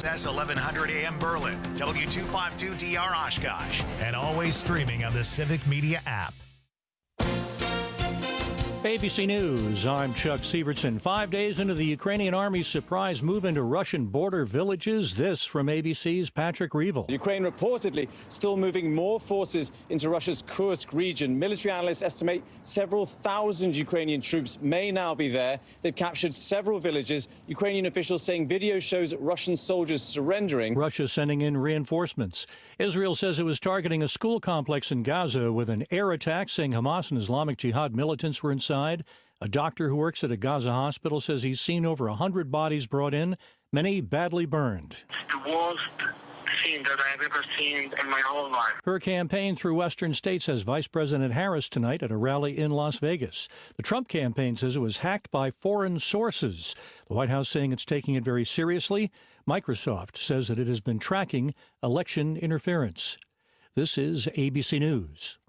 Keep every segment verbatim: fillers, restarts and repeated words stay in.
S eleven hundred A M Berlin, W two fifty-two D R Oshkosh, and always streaming on the Civic Media app. A B C News, I'm Chuck Sievertson. Five days into the Ukrainian army's surprise move into Russian border villages, this from A B C's Patrick Reevell. Ukraine reportedly still moving more forces into Russia's Kursk region. Military analysts estimate several thousand Ukrainian troops may now be there. They've captured several villages. Ukrainian officials saying video shows Russian soldiers surrendering. Russia sending in reinforcements. Israel says it was targeting a school complex in Gaza with an air attack, saying Hamas and Islamic Jihad militants were inside. A doctor who works at a Gaza hospital says he's seen over one hundred bodies brought in, many badly burned. It's the worst scene that I've ever seen in my whole life. Her campaign through western states has Vice President Harris tonight at a rally in Las Vegas. The Trump campaign says it was hacked by foreign sources. The White House saying it's taking it very seriously. Microsoft says that it has been tracking election interference. This is A B C News.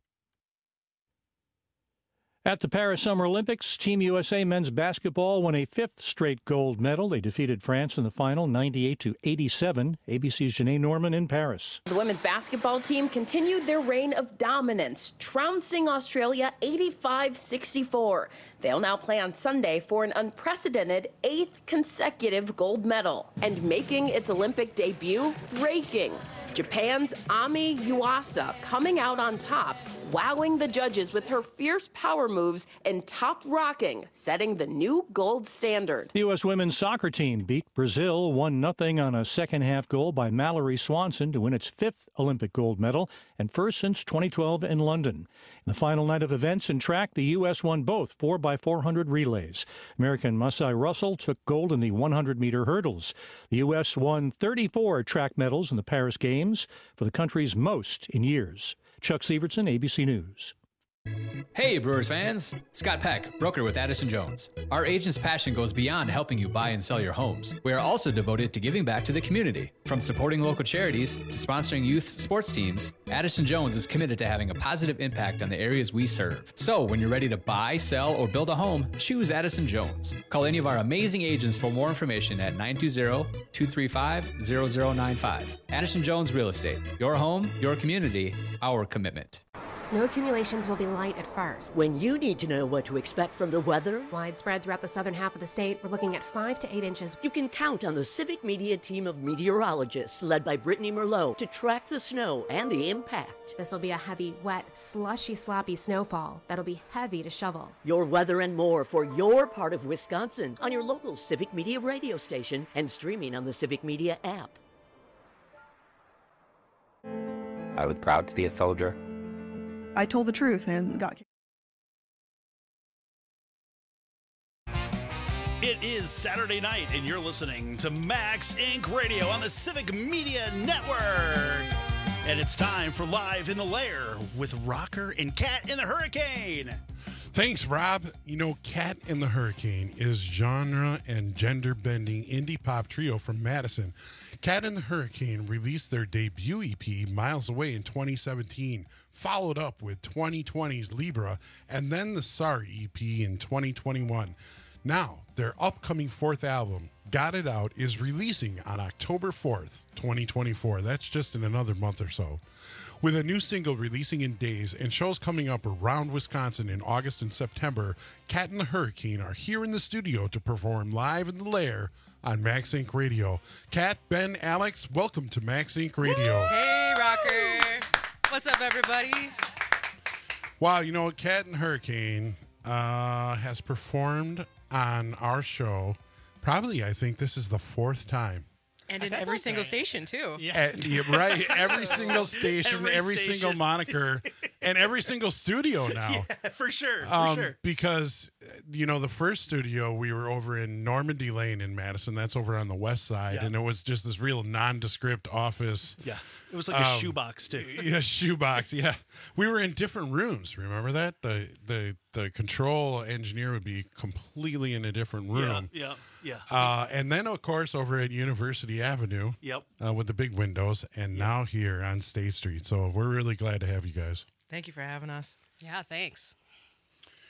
At the Paris Summer Olympics, Team U S A men's basketball won a fifth straight gold medal. They defeated France in the final, ninety-eight to eighty-seven. A B C's Janae Norman in Paris. The women's basketball team continued their reign of dominance, trouncing Australia eighty-five sixty-four. They'll now play on Sunday for an unprecedented eighth consecutive gold medal. And making its Olympic debut, breaking. Japan's Ami Yuasa coming out on top, wowing the judges with her fierce power moves and top rocking, setting the new gold standard. The U S women's soccer team beat Brazil one nothing on a second-half goal by Mallory Swanson to win its fifth Olympic gold medal and first since twenty twelve in London. In the final night of events in track, the U S won both four by four hundred relays. American Masai Russell took gold in the one hundred meter hurdles. The U S won thirty-four track medals in the Paris Games, for the country's most in years. Chuck Sievertson, A B C News. Hey Brewers fans, Scott Peck, broker with Addison Jones. Our agent's passion goes beyond helping you buy and sell your homes. We are also devoted to giving back to the community. From supporting local charities to sponsoring youth sports teams, Addison Jones is committed to having a positive impact on the areas we serve. So when you're ready to buy, sell, or build a home, choose Addison Jones. Call any of our amazing agents for more information at nine two zero, two three five, zero zero nine five. Addison Jones Real Estate. Your home, your community, our commitment. Snow accumulations will be light at first. When you need to know what to expect from the weather, widespread throughout the southern half of the state, we're looking at five to eight inches. You can count on the Civic Media team of meteorologists led by Brittany Merlot to track the snow and the impact. This will be a heavy, wet, slushy, sloppy snowfall that'll be heavy to shovel. Your weather and more for your part of Wisconsin on your local Civic Media radio station and streaming on the Civic Media app. I was proud to be a soldier. I told the truth and got kicked. It is Saturday night, and you're listening to Max Incorporated. Radio on the Civic Media Network. And it's time for Live in the Lair with Rocker and Cat in the Hurricane. Thanks, Rob. You know, Cat in the Hurricane is genre and gender-bending indie pop trio from Madison. Cat in the Hurricane released their debut E P, Miles Away, in twenty seventeen, followed up with twenty twenty's Libra, and then the Sorry E P in twenty twenty-one. Now, their upcoming fourth album, Got It Out, is releasing on October fourth, twenty twenty-four. That's just in another month or so. With a new single releasing in days and shows coming up around Wisconsin in August and September, Cat and the Hurricane are here in the studio to perform Live in the Lair on Max Inc Radio. Cat, Ben, Alex, welcome to Max Inc Radio. Hey, Rocker. What's up, everybody? Wow, you know, Cat and Hurricane uh, has performed on our show. Probably, I think this is the fourth time. And in every single station, too. Yeah. Uh, yeah, right. Every single station, every, every station. single moniker, and every single studio now. Yeah, for sure. For um, sure. Because, you know, the first studio, we were over in Normandy Lane in Madison. That's over on the west side. Yeah. And it was just this real nondescript office. Yeah. It was like a um, shoebox, too. Yeah, shoebox. Yeah. We were in different rooms. Remember that? The, the, the control engineer would be completely in a different room. Yeah. Yeah. Yeah. Uh, and then, of course, over at University Avenue. Yep. Uh, with the big windows, and yep. now here on State Street. So we're really glad to have you guys. Thank you for having us. Yeah, thanks.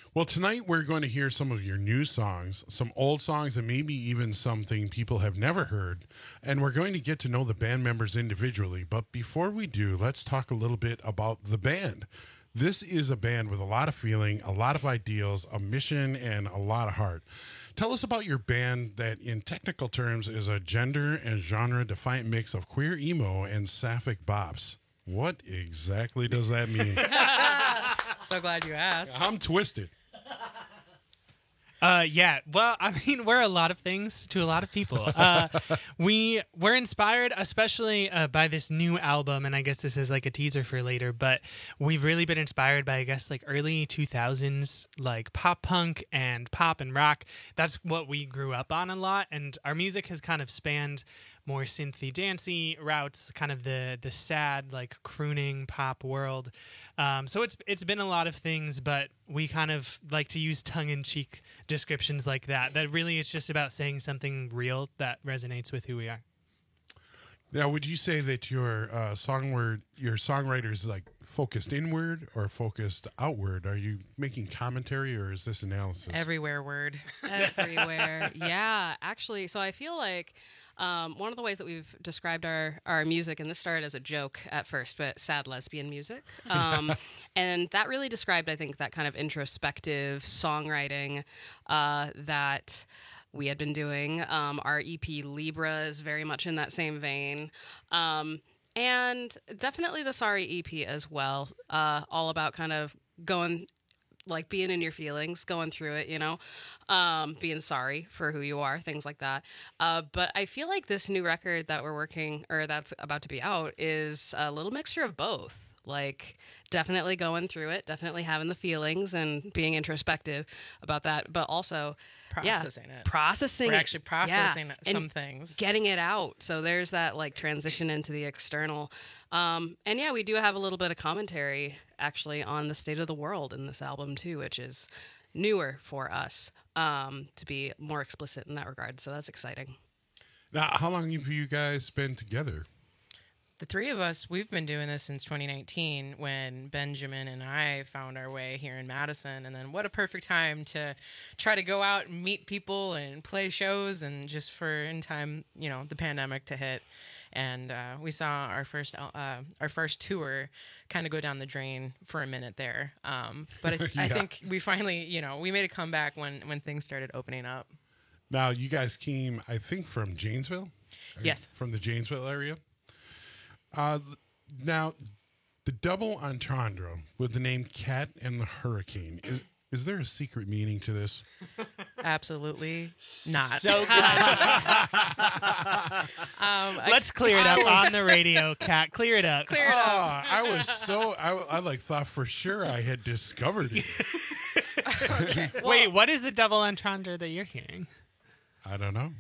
Well, tonight we're going to hear some of your new songs, some old songs, and maybe even something people have never heard. And we're going to get to know the band members individually. But before we do, let's talk a little bit about the band. This is a band with a lot of feeling, a lot of ideals, a mission, and a lot of heart. Tell us about your band that, in technical terms, is a gender and genre-defiant mix of queer emo and sapphic bops. What exactly does that mean? So glad you asked. I'm twisted. Uh, yeah. Well, I mean, we're a lot of things to a lot of people. Uh, we we're inspired, especially uh, by this new album, and I guess this is like a teaser for later. But we've really been inspired by, I guess, like early two thousands, like pop punk and pop and rock. That's what we grew up on a lot, and our music has kind of spanned more synthy, dancey routes, kind of the the sad, like crooning pop world. Um, so it's it's been a lot of things, but we kind of like to use tongue-in-cheek descriptions like that. That really it's just about saying something real that resonates with who we are. Now, would you say that your uh, song word, your songwriter is like focused inward or focused outward? Are you making commentary or is this analysis? Everywhere word. Everywhere. Yeah, actually, so I feel like Um, one of the ways that we've described our, our music, and this started as a joke at first, but sad lesbian music. Um, and that really described, I think, that kind of introspective songwriting uh, that we had been doing. Um, our E P Libra is very much in that same vein. Um, and definitely the Sorry E P as well, uh, all about kind of going, like being in your feelings, going through it, you know, um, being sorry for who you are, things like that. Uh, but I feel like this new record that we're working, or that's about to be out, is a little mixture of both. Like definitely going through it, definitely having the feelings and being introspective about that, but also processing yeah, it. Processing We're it. actually processing yeah, some and things. Getting it out. So there's that like transition into the external. Um, and yeah, we do have a little bit of commentary actually on the state of the world in this album too, which is newer for us, um, to be more explicit in that regard. So that's exciting. Now, how long have you guys been together? The three of us, we've been doing this since twenty nineteen when Benjamin and I found our way here in Madison. And then what a perfect time to try to go out and meet people and play shows, and just for in time, you know, the pandemic to hit. And uh, we saw our first uh, our first tour kind of go down the drain for a minute there. Um, but I, yeah. I think we finally, you know, we made a comeback when, when things started opening up. Now, you guys came, I think, from Janesville? Yes. From the Janesville area? Uh, now, the double entendre with the name Cat and the Hurricane, is is there a secret meaning to this? Absolutely not. So glad. um, Let's I, clear it up I, on the radio, Kat. Clear it up. Clear it oh, up. I was so, I, I like thought for sure I had discovered it. Okay. Well, Wait, what is the double entendre that you're hearing? I don't know.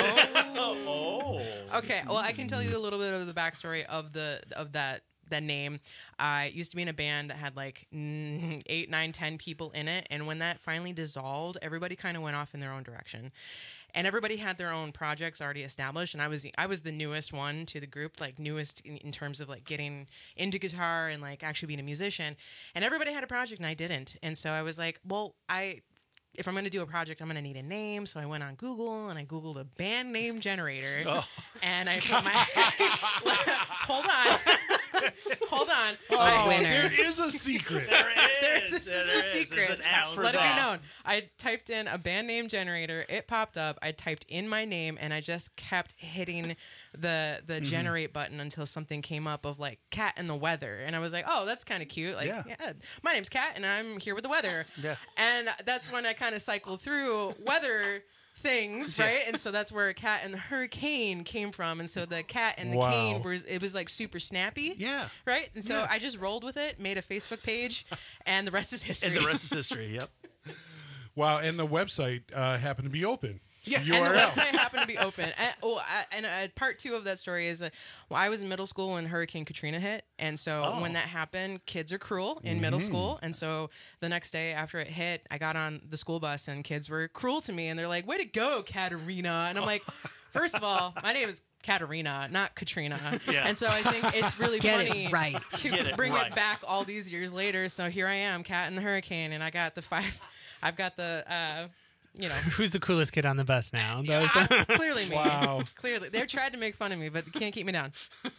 Oh. Okay. Well, I can tell you a little bit of the backstory of the of that that name. I used to be in a band that had like eight, nine, ten people in it, and when that finally dissolved, everybody kind of went off in their own direction, and everybody had their own projects already established. And I was I was the newest one to the group, like newest in, in terms of like getting into guitar and like actually being a musician. And everybody had a project, and I didn't. And so I was like, well, I. If I'm going to do a project, I'm going to need a name. So I went on Google and I Googled a band name generator. Oh. And I put my... Hold on. Hold on. Oh, I, there is a secret. There is. There, this there is is. the secret. There's an app for Let that. it be known. I typed in a band name generator. It popped up. I typed in my name, and I just kept hitting the the mm-hmm. generate button until something came up of like Cat and the Weather. And I was like, oh, that's kind of cute. Like, yeah. yeah, my name's Cat, and I'm here with the weather. Yeah. And that's when I kind of cycled through weather things, right? Yeah. And so that's where Cat and the Hurricane came from. And so the cat and the wow. cane was, it was like super snappy. Yeah. Right? And so yeah. I just rolled with it, made a Facebook page, and the rest is history. And the rest is history, yep. Wow, and the website uh, happened to be open. Yeah, U R L. and the website happened to be open. And, oh, I, and uh, part two of that story is, uh, well, I was in middle school when Hurricane Katrina hit, and so oh. when that happened, kids are cruel in mm-hmm. middle school, and so the next day after it hit, I got on the school bus, and kids were cruel to me, and they're like, "Way to go, Katarina!" And I'm like, first of all, my name is Katarina, not Katrina. Yeah. And so I think it's really Get funny it right. to Get it bring right. it back all these years later. So here I am, Cat and the Hurricane, and I got the five. I've got the, uh, you know. Who's the coolest kid on the bus now? Yeah, I, clearly me. Wow. Clearly. They've tried to make fun of me, but they can't keep me down.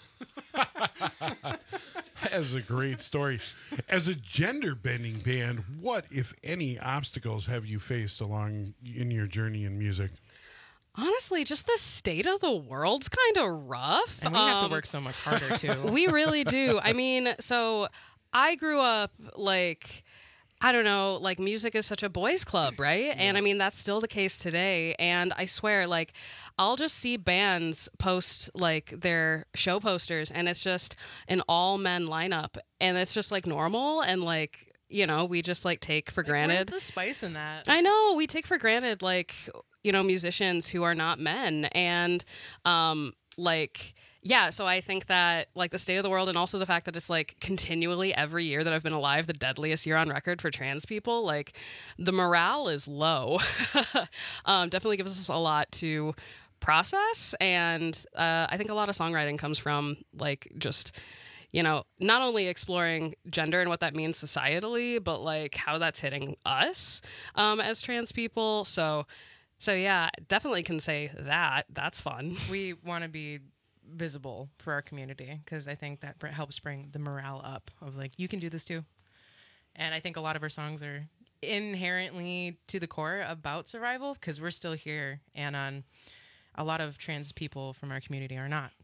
That's a great story. As a gender-bending band, what, if any, obstacles have you faced along in your journey in music? Honestly, just the state of the world's kind of rough. And we have to Um, work so much harder, too. We really do. I mean, so I grew up like, I don't know, like music is such a boys' club, right? Yeah. And I mean, that's still the case today. And I swear, like, I'll just see bands post like their show posters and it's just an all men lineup. And it's just like normal. And like, you know, we just like take for like, granted. Where's the spice in that? I know. We take for granted, like, you know, musicians who are not men. And um, like, yeah, so I think that like the state of the world and also the fact that it's like continually every year that I've been alive, the deadliest year on record for trans people, like the morale is low. um, definitely gives us a lot to process. And uh, I think a lot of songwriting comes from like just, you know, not only exploring gender and what that means societally, but like how that's hitting us um, as trans people. So, so yeah, definitely can say that. That's fun. We want to be visible for our community because I think that helps bring the morale up of like, you can do this too. And I think a lot of our songs are inherently to the core about survival because we're still here, and on a lot of trans people from our community are not.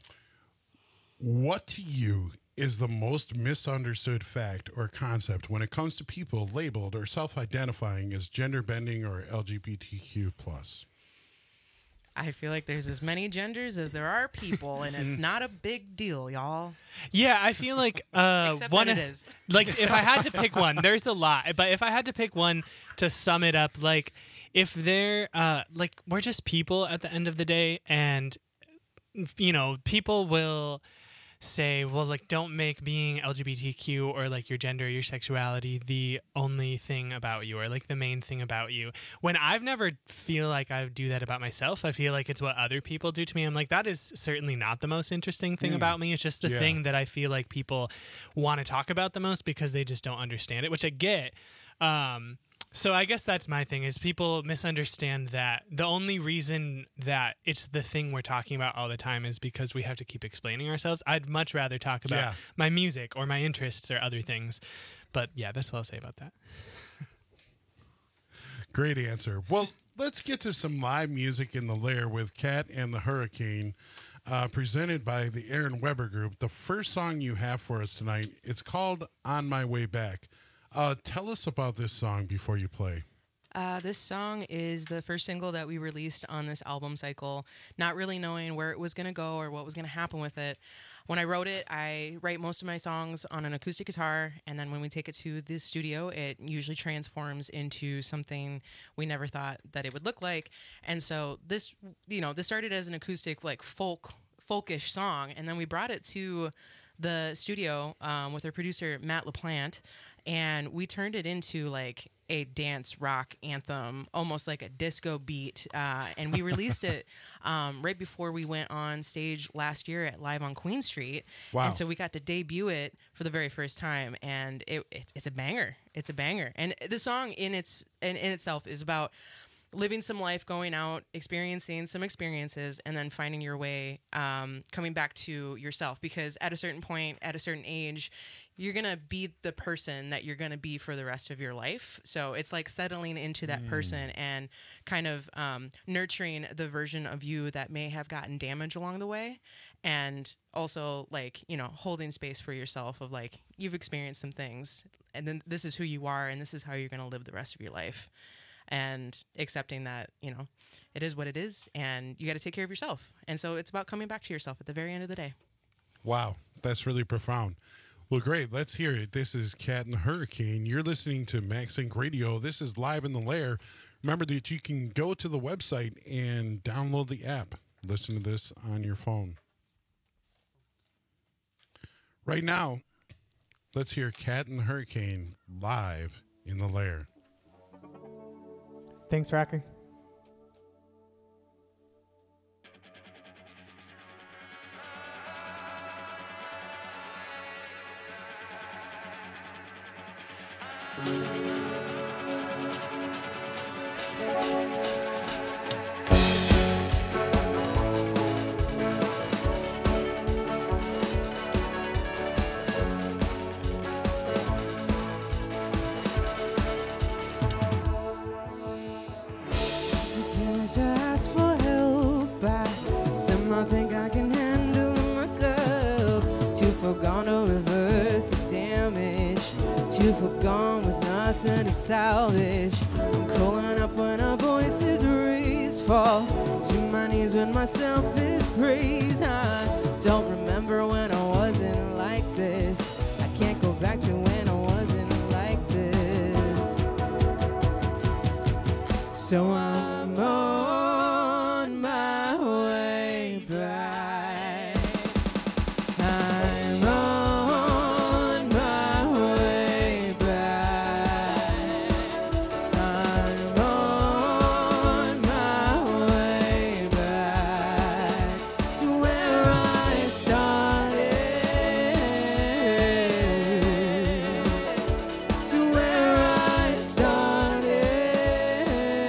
What to you is the most misunderstood fact or concept when it comes to people labeled or self-identifying as gender bending or L G B T Q plus? I feel like there's as many genders as there are people, and it's not a big deal, y'all. Yeah, I feel like uh, Except one that it is. Like if I had to pick one, there's a lot, but if I had to pick one to sum it up, like if they're uh, like we're just people at the end of the day, and you know, people will say, well, like, don't make being L G B T Q or like your gender, your sexuality the only thing about you or like the main thing about you. When I've never feel like I do that about myself, I feel like it's what other people do to me. I'm like, that is certainly not the most interesting thing mm. about me. It's just the yeah. thing that I feel like people want to talk about the most because they just don't understand it, which I get. Um, So I guess that's my thing is people misunderstand that the only reason that it's the thing we're talking about all the time is because we have to keep explaining ourselves. I'd much rather talk about yeah. my music or my interests or other things. But yeah, that's what I'll say about that. Great answer. Well, let's get to some live music in the Lair with Cat and the Hurricane, uh, presented by the Aaron Weber Group. The first song you have for us tonight, it's called On My Way Back. Uh, tell us about this song before you play. Uh, this song is the first single that we released on this album cycle, not really knowing where it was going to go or what was going to happen with it. When I wrote it, I write most of my songs on an acoustic guitar, and then when we take it to the studio, it usually transforms into something we never thought that it would look like. And so this, you know, this started as an acoustic, like folk, folkish song, and then we brought it to the studio um, with our producer, Matt LaPlante, and we turned it into like a dance rock anthem, almost like a disco beat. Uh, and we released it um, right before we went on stage last year at Live on Queen Street. Wow. And so we got to debut it for the very first time. And it, it, it's a banger. It's a banger. And the song in its in, in itself is about living some life, going out, experiencing some experiences, and then finding your way, um, coming back to yourself. Because at a certain point, at a certain age, you're going to be the person that you're going to be for the rest of your life. So it's like settling into that mm. person and kind of um, nurturing the version of you that may have gotten damaged along the way. And also like, you know, holding space for yourself of like, you've experienced some things and then this is who you are and this is how you're going to live the rest of your life. And accepting that, you know, it is what it is and you got to take care of yourself. And so it's about coming back to yourself at the very end of the day. Wow. That's really profound. Well, great. Let's hear it. This is Cat and the Hurricane. You're listening to Max Inc Radio. This is Live in the Lair. Remember that you can go to the website and download the app. Listen to this on your phone. Right now, let's hear Cat and the Hurricane live in the Lair. Thanks, Rocker. far gone to reverse the damage. Too far gone with nothing to salvage. I'm calling up when our voices raise, fall to my knees when my selfish praise. I don't remember when I wasn't like this. I can't go back to when I wasn't like this. So I'm on my way back. I'm on my way back. I'm on my way back to where I started, to where I started.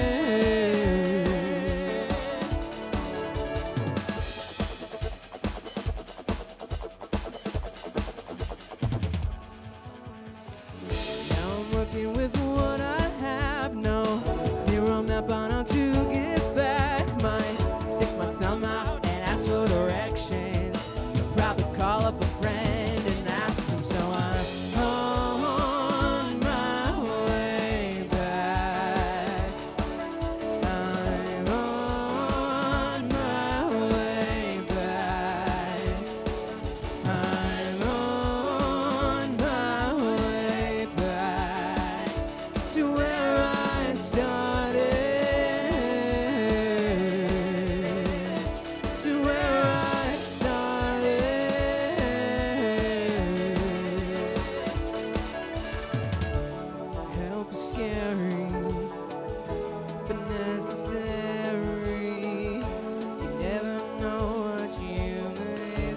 Now I'm working with what I have, no clear map on how to get back. Might stick my thumb out and ask for directions. I'll probably call up a friend and ask them. So I'm on my way back. I'm on my way back. I'm on my way back to where I started, to where I started. Help is scary, but necessary. You never know what you may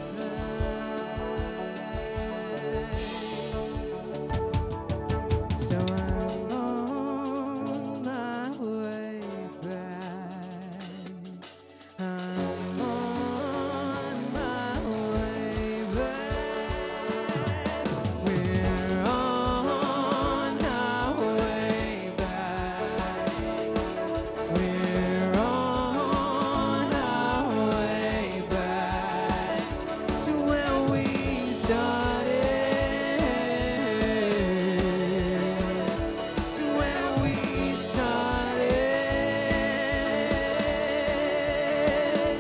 find. So I'm on my way back. I'm on my way back. We're on our way back. We're on our way back to where we started, to where we started.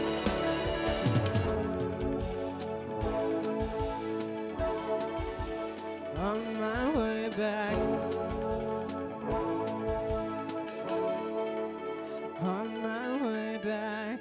On my way back, on my way back.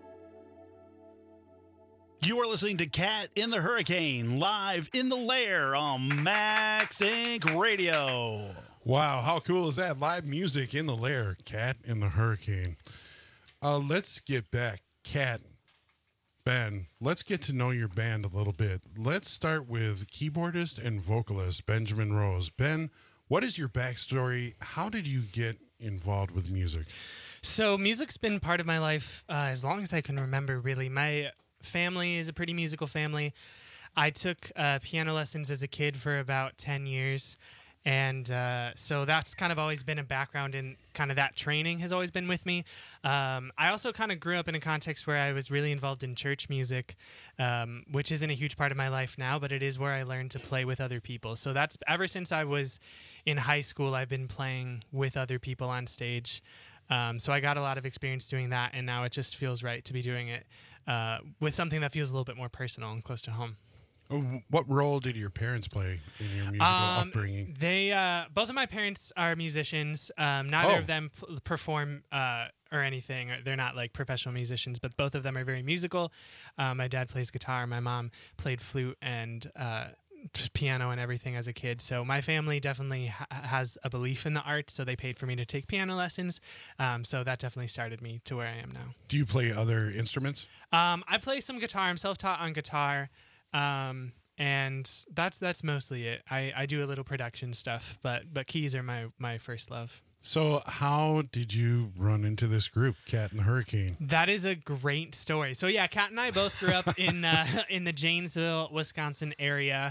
You are listening to Cat in the Hurricane, live in the lair on Max Inc Radio. Wow, how cool is that? Live music in the lair, Cat in the Hurricane. Uh, let's get back, Cat, Ben. Let's get to know your band a little bit. Let's start with keyboardist and vocalist Benjamin Rose. Ben, what is your backstory? How did you get involved with music? So music's been part of my life uh, as long as I can remember, really. My family is a pretty musical family. I took uh, piano lessons as a kid for about ten years. And uh, so that's kind of always been a background in kind of that training has always been with me. Um, I also kind of grew up in a context where I was really involved in church music, um, which isn't a huge part of my life now, but it is where I learned to play with other people. So that's ever since I was in high school, I've been playing with other people on stage. Um, so I got a lot of experience doing that, and now it just feels right to be doing it uh, with something that feels a little bit more personal and close to home. What role did your parents play in your musical Um, upbringing? They uh, both of my parents are musicians. Um, neither Oh. of them p- perform uh, or anything. They're not like professional musicians, but both of them are very musical. Um, my dad plays guitar. My mom played flute and uh, t- piano and everything as a kid. So my family definitely ha- has a belief in the art. So they paid for me to take piano lessons. Um, so that definitely started me to where I am now. Do you play other instruments? Um, I play some guitar. I'm self-taught on guitar. Um, and that's that's mostly it. I, I do a little production stuff, but but keys are my, my first love. So how did you run into this group, Cat and the Hurricane? That is a great story. So yeah, Kat and I both grew up in uh, in the Janesville, Wisconsin area.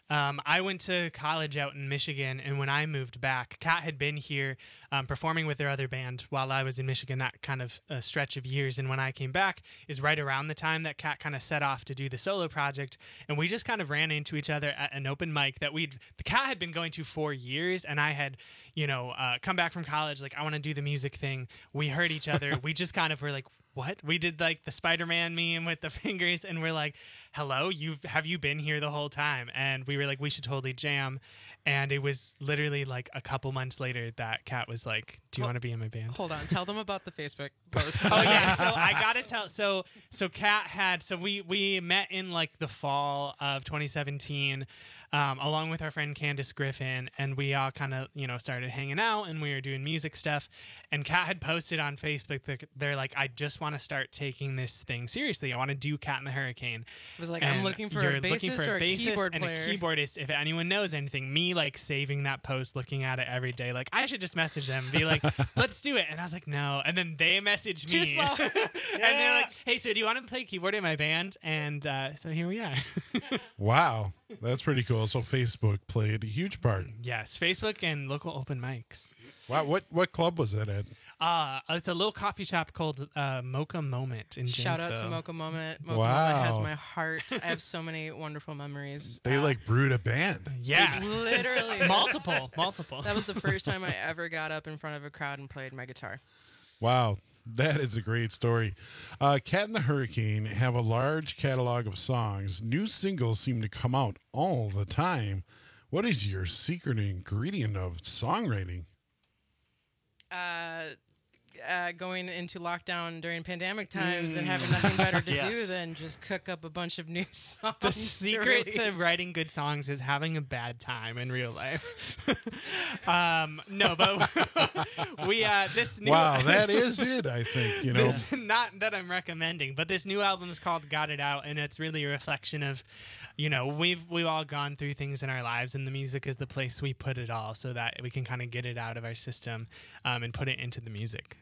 Um, I went to college out in Michigan, and when I moved back, Kat had been here um, performing with their other band while I was in Michigan, that kind of uh, stretch of years. And when I came back is right around the time that Kat kind of set off to do the solo project. And we just kind of ran into each other at an open mic that we'd, the Kat had been going to for years. And I had, you know, uh, come back from college, like, I want to do the music thing. We heard each other. We just kind of were like, what? We did like the Spider-Man meme with the fingers, and we're like, hello, you have you been here the whole time? And we were like, we should totally jam. And it was literally like a couple months later that Kat was like, do you Hold- want to be in my band? Hold on, tell them about the Facebook post. Oh yeah, so I gotta tell. So so Kat had so we we met in like the fall of twenty seventeen, um, along with our friend Candace Griffin, and we all kind of you know started hanging out, and we were doing music stuff. And Kat had posted on Facebook that they're like, I just want to start taking this thing seriously. I want to do Cat in the Hurricane. It was like, And I'm looking for you're a bassist looking for or a a bassist keyboard and player. a keyboardist. If anyone knows anything, me like saving that post, looking at it every day, like I should just message them, be like, let's do it. And I was like, no. And then they messaged Too me, slow. and they're like, hey, so do you want to play keyboard in my band? And uh, so here we are. Wow, that's pretty cool. So Facebook played a huge part. Yes, Facebook and local open mics. Wow, what what club was that at? Uh, it's a little coffee shop called uh, Mocha Moment in Shout out to Janesville. Mocha Moment. Mocha Wow. Moment has my heart. I have so many wonderful memories. They like brewed a band. Yeah, Literally. multiple, multiple. That was the first time I ever got up in front of a crowd and played my guitar. Wow, that is a great story. Uh, Cat and the Hurricane have a large catalog of songs. New singles seem to come out all the time. What is your secret ingredient of songwriting? Uh, uh, going into lockdown during pandemic times and having nothing better to do Yes. than just cook up a bunch of new songs. The to secret to release. writing good songs is having a bad time in real life. um, no, but we uh, this new Wow, that is it, I think, you know. This, not that I'm recommending, but this new album is called Got It Out, and it's really a reflection of, you know, we've we've all gone through things in our lives, and the music is the place we put it all, so that we can kind of get it out of our system um, and put it into the music.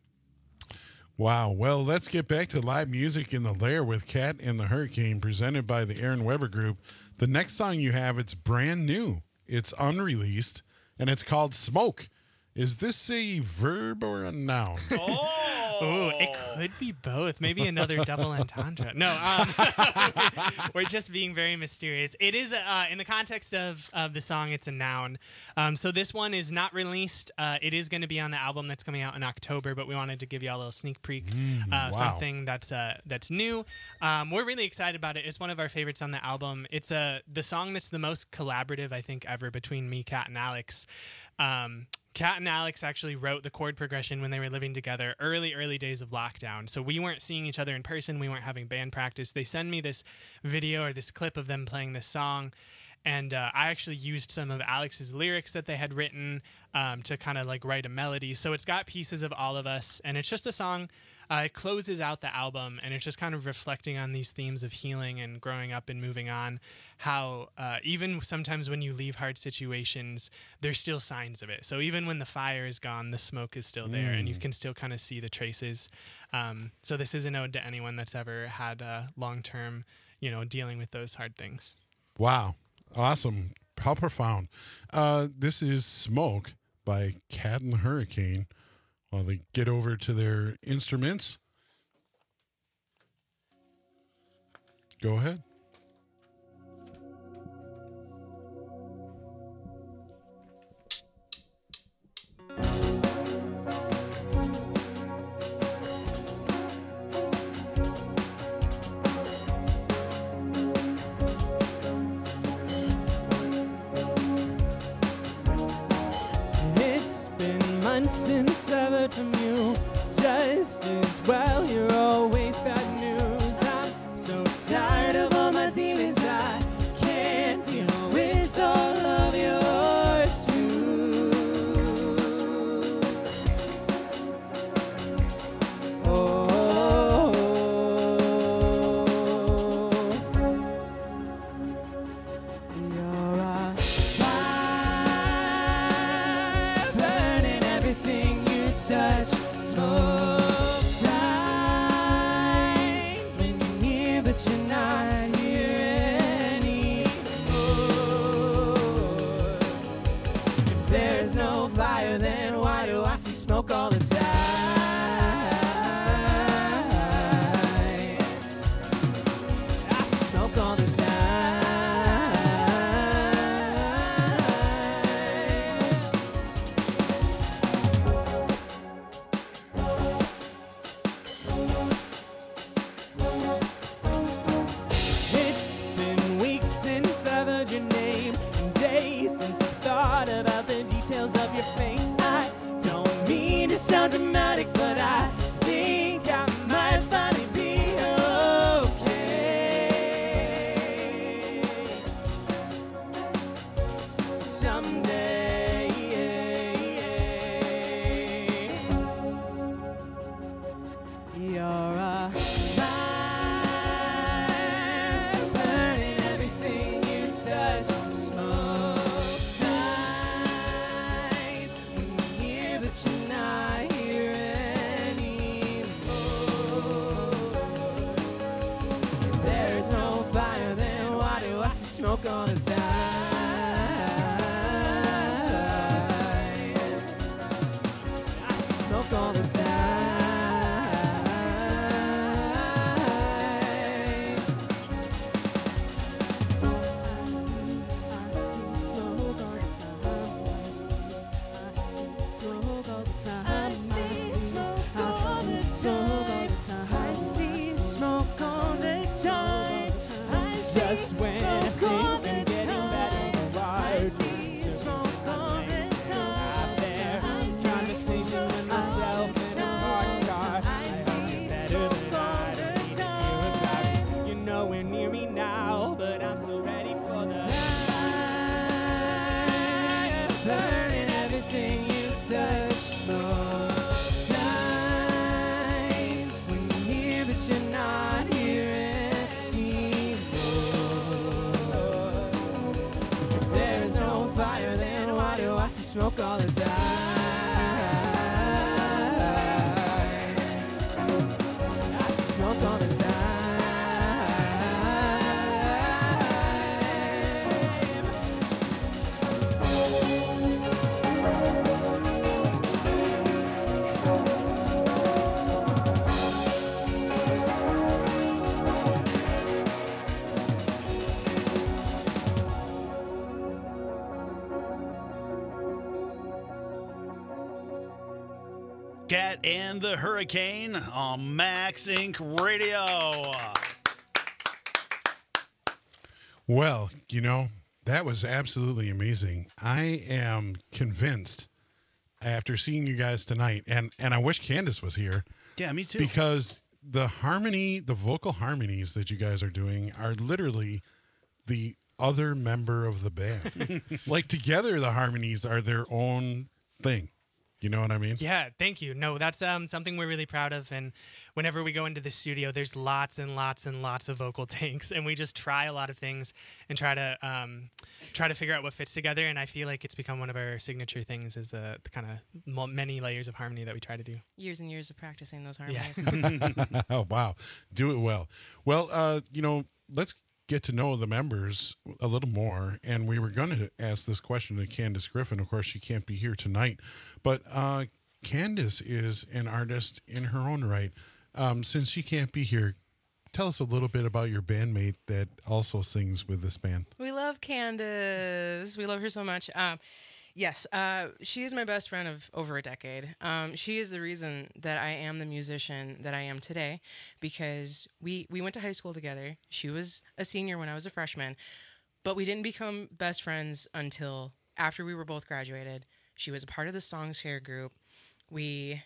Wow. Well, let's get back to live music in the Lair with Cat and the Hurricane, presented by the Aaron Weber Group. The next song you have, it's brand new. It's unreleased, and it's called Smoke. Is this a verb or a noun? Oh, it could be both. Maybe another double entendre. No, um, we're just being very mysterious. It is, uh, in the context of, of the song, it's a noun. Um, so this one is not released. Uh, it is going to be on the album that's coming out in October, but we wanted to give you all a little sneak peek, Mm, uh, wow. something that's uh, that's new. Um, we're really excited about it. It's one of our favorites on the album. It's a the song that's the most collaborative, I think, ever between me, Kat, and Alex. Um, Kat and Alex actually wrote the chord progression when they were living together early, early days of lockdown. So we weren't seeing each other in person. We weren't having band practice. They send me this video or this clip of them playing this song. And uh, I actually used some of Alex's lyrics that they had written um, to kind of like write a melody. So it's got pieces of all of us. And it's just a song. Uh, it closes out the album, and it's just kind of reflecting on these themes of healing and growing up and moving on. How uh, even sometimes when you leave hard situations, there's still signs of it. So even when the fire is gone, the smoke is still there, and you Mm. can still kind of see the traces. Um, so this is an ode to anyone that's ever had uh, long-term, you know, dealing with those hard things. Wow. Awesome. How profound. Uh, this is Smoke by Cat and the Hurricane. While they get over to their instruments. Go ahead. It's been months since I've heard from you. Just as well, you're always bad news. I'm so tired of all smoke all the time. I see smoke all the time. It's been weeks since I've heard your name, and days since I thought about the details of your face. I don't mean to sound dramatic, but I think I might finally be okay someday. You're a fire burning everything you touch. Smoke signs when you're here, but you're not here anymore. If there is no fire, then why do I see smoke all the time? I see smoke all the time. Just when I think I'm getting better, the wired just out there, conversation with myself in a parked car. I know you're better than I don't need to hear about it. You're nowhere near me now, but I'm so ready for the fire burning everything you touch. Smoke signs when you're here, but you're not here anymore. If there is no fire, then why do I see smoke all the time? I see smoke all the time. Cat and the Hurricane on Max Incorporated. Radio. Well, you know, that was absolutely amazing. I am convinced after seeing you guys tonight, and, and I wish Candace was here. Yeah, me too. Because the harmony, the vocal harmonies that you guys are doing are literally the other member of the band. Like together, the harmonies are their own thing. You know what I mean? Yeah, thank you. No, that's um, something we're really proud of. And whenever we go into the studio, there's lots and lots and lots of vocal takes, and we just try a lot of things and try to um, try to figure out what fits together. And I feel like it's become one of our signature things is the, the kind of many layers of harmony that we try to do. Years and years of practicing those harmonies. Yeah. Oh, wow. Do it well. Well, uh, you know, let's get to know the members a little more. And we were going to ask this question to Candace Griffin. Of course, she can't be here tonight. But uh, Candace is an artist in her own right. Um, since she can't be here, tell us a little bit about your bandmate that also sings with this band. We love Candace. We love her so much. Um, yes, uh, she is my best friend of over a decade. Um, she is the reason that I am the musician that I am today, because we, we went to high school together. She was a senior when I was a freshman, but we didn't become best friends until after we were both graduated. She was a part of the Songshare group. We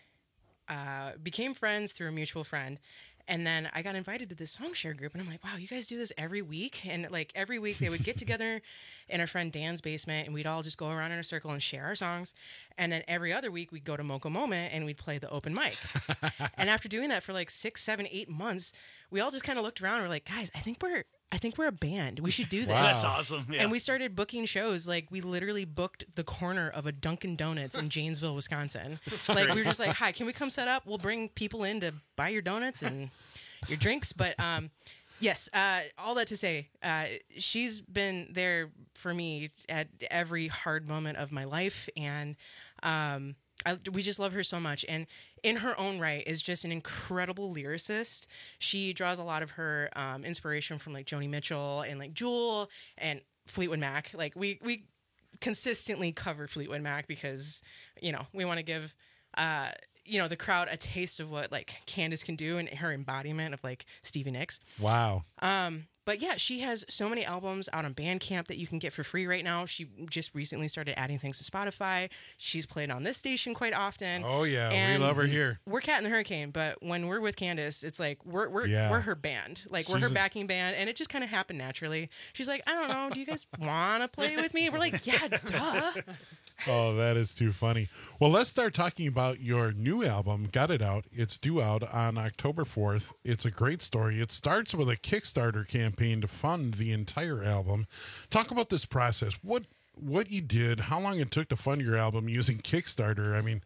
uh, became friends through a mutual friend. And then I got invited to this Songshare group, and I'm like, wow, you guys do this every week? And like every week they would get together in our friend Dan's basement, and we'd all just go around in a circle and share our songs. And then every other week we'd go to Mocha Moment and we'd play the open mic. And after doing that for like six, seven, eight months, we all just kind of looked around and were like, guys, I think we're I think we're a band. We should do this. Wow. That's awesome. Yeah. And we started booking shows. Like we literally booked the corner of a Dunkin' Donuts in Janesville, Wisconsin. Like we were just like, hi, can we come set up? We'll bring people in to buy your donuts and your drinks. But um, yes, uh, all that to say, uh, she's been there for me at every hard moment of my life. And um, I, we just love her so much, and in her own right is just an incredible lyricist. She draws a lot of her um, inspiration from like Joni Mitchell and like Jewel and Fleetwood Mac. Like we we consistently cover Fleetwood Mac because you know we want to give uh, you know the crowd a taste of what like Candace can do and her embodiment of like Stevie Nicks. Wow. Um, But yeah, she has so many albums out on Bandcamp that you can get for free right now. She just recently started adding things to Spotify. She's played on this station quite often. Oh yeah, and we love her here. We're Cat in the Hurricane, but when we're with Candace, it's like we're we're Yeah. we're her band. Like we're She's her a- backing band, and it just kind of happened naturally. She's like, I don't know, do you guys want to play with me? We're like, yeah, duh. Oh, that is too funny. Well, let's start talking about your new album, Got It Out. It's due out on October fourth. It's a great story. It starts with a Kickstarter campaign to fund the entire album. Talk about this process. What what you did, how long it took to fund your album using Kickstarter. I mean,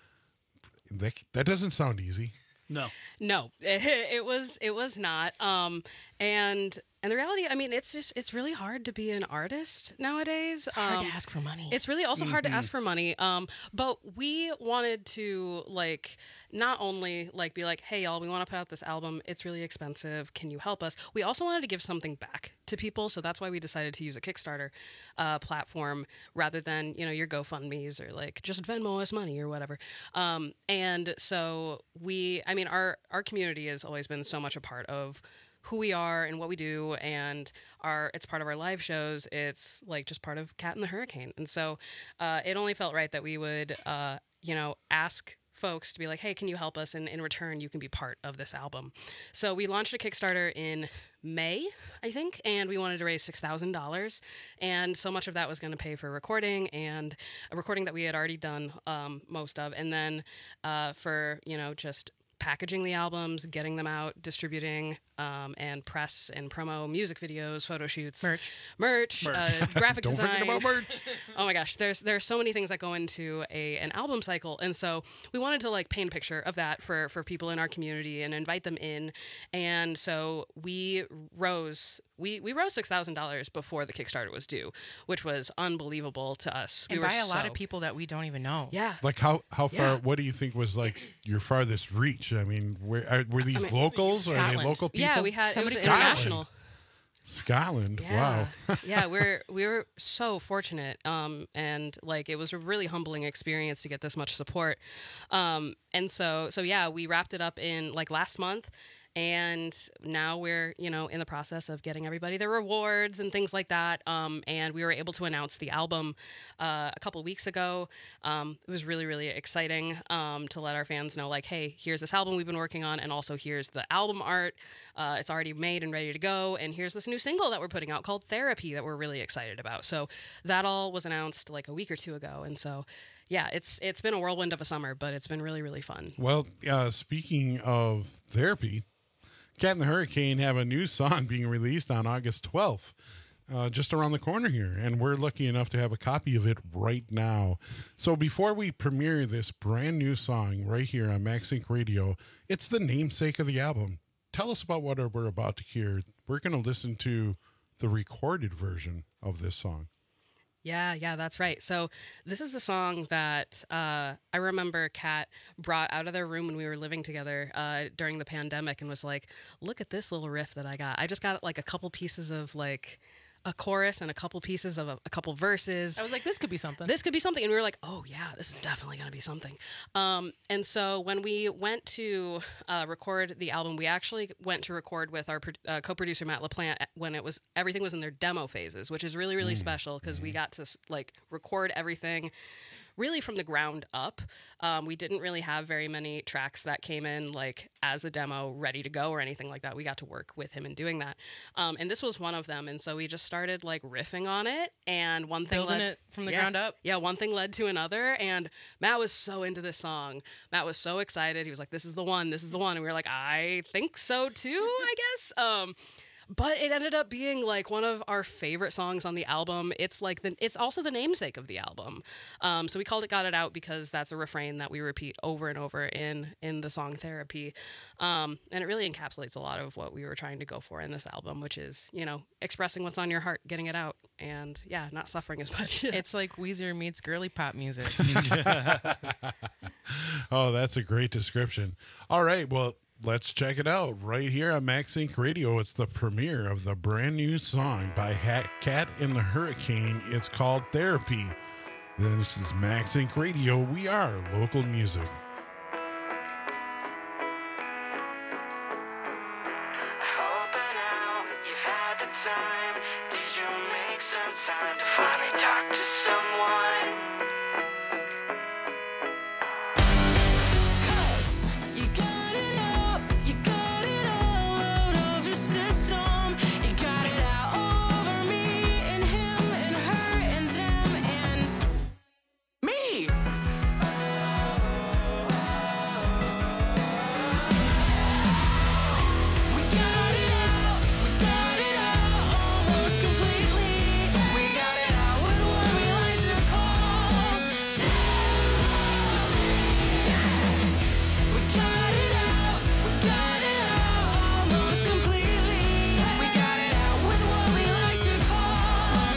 that, that doesn't sound easy. No. No, it, it was it was not. Um, and and the reality, I mean, it's just it's really hard to be an artist nowadays. It's hard um, to ask for money. It's really also hard to Mhm. ask for money. Um, but we wanted to like not only like be like, hey y'all, we want to put out this album. It's really expensive. Can you help us? We also wanted to give something back to people, so that's why we decided to use a Kickstarter uh, platform rather than you know your GoFundMe's or like just Venmo us money or whatever. Um, and so we, I mean, our our community has always been so much a part of who we are and what we do, and our it's part of our live shows. It's like just part of Cat in the Hurricane, and so uh, it only felt right that we would uh, you know ask folks to be like, hey, can you help us? And in return, you can be part of this album. So we launched a Kickstarter in May, I think, and we wanted to raise six thousand dollars. And so much of that was going to pay for recording and a recording that we had already done um, most of. And then uh, for, you know, just packaging the albums, getting them out, distributing, um, and press and promo, music videos, photo shoots, Merch. merch, Merch. Uh, graphic Don't design. forget about merch. Oh my gosh, there's there's so many things that go into a an album cycle, and so we wanted to like paint a picture of that for for people in our community and invite them in, and so we rose. We we rose six thousand dollars before the Kickstarter was due, which was unbelievable to us. And we were by a lot so- of people that we don't even know. Yeah. Like how how far? Yeah. What do you think was like your farthest reach? I mean, where are, were these I mean, locals or are they Scotland. local people? Yeah, we had Somebody it from was international. Scotland. Yeah. Wow. yeah, we're we were so fortunate, um, and like it was a really humbling experience to get this much support, um, and so so yeah, we wrapped it up in like last month. And now we're, you know, in the process of getting everybody their rewards and things like that. Um, and we were able to announce the album uh, a couple weeks ago. Um, it was really, really exciting um, to let our fans know, like, hey, here's this album we've been working on, and also here's the album art. Uh, it's already made and ready to go. And here's this new single that we're putting out called Therapy that we're really excited about. So that all was announced like a week or two ago. And so, yeah, it's it's been a whirlwind of a summer, but it's been really, really fun. Well, uh, speaking of therapy, Cat in the Hurricane have a new song being released on August twelfth, uh, just around the corner here, and we're lucky enough to have a copy of it right now. So before we premiere this brand new song right here on Max Inc Radio, it's the namesake of the album. Tell us about what we're about to hear. We're going to listen to the recorded version of this song. Yeah, yeah, that's right. So this is a song that uh, I remember Kat brought out of their room when we were living together uh, during the pandemic and was like, look at this little riff that I got. I just got like a couple pieces of like a chorus and a couple pieces of a, a couple verses. I was like, this could be something. This could be something. And we were like, oh, yeah, this is definitely going to be something. Um, and so when we went to uh, record the album, we actually went to record with our pro- uh, co-producer, Matt LaPlante, when it was everything was in their demo phases, which is really, really Mm. special because we got to like record everything really from the ground up. Um, we didn't really have very many tracks that came in like as a demo ready to go or anything like that. We got to work with him in doing that. Um, and this was one of them. And so we just started like riffing on it. And one thing Building led, it from the yeah, ground up. Yeah, one thing led to another. And Matt was so into this song. Matt was so excited. He was like, this is the one, this is the one. And we were like, I think so too, I guess. Um, but it ended up being like one of our favorite songs on the album. It's like the, it's also the namesake of the album. Um, so we called it "Got It Out" because that's a refrain that we repeat over and over in in the song "Therapy," um, and it really encapsulates a lot of what we were trying to go for in this album, which is, you know, expressing what's on your heart, getting it out, and yeah, not suffering as much. It's like Weezer meets girly pop music. Oh, that's a great description. All right, well, let's check it out right here on Max Inc Radio. It's the premiere of the brand new song by Hat Cat in the Hurricane. It's called "Therapy." This is Max Inc Radio. We are local music. Time to finally talk to someone. 'Cause you got it out, you got it all out of your system. You got it out over me and him and her and them and me. We got it out, we got it out almost completely. We got it out with what we like to call. We got it out, we got it out almost completely. We got it out with what we like to call.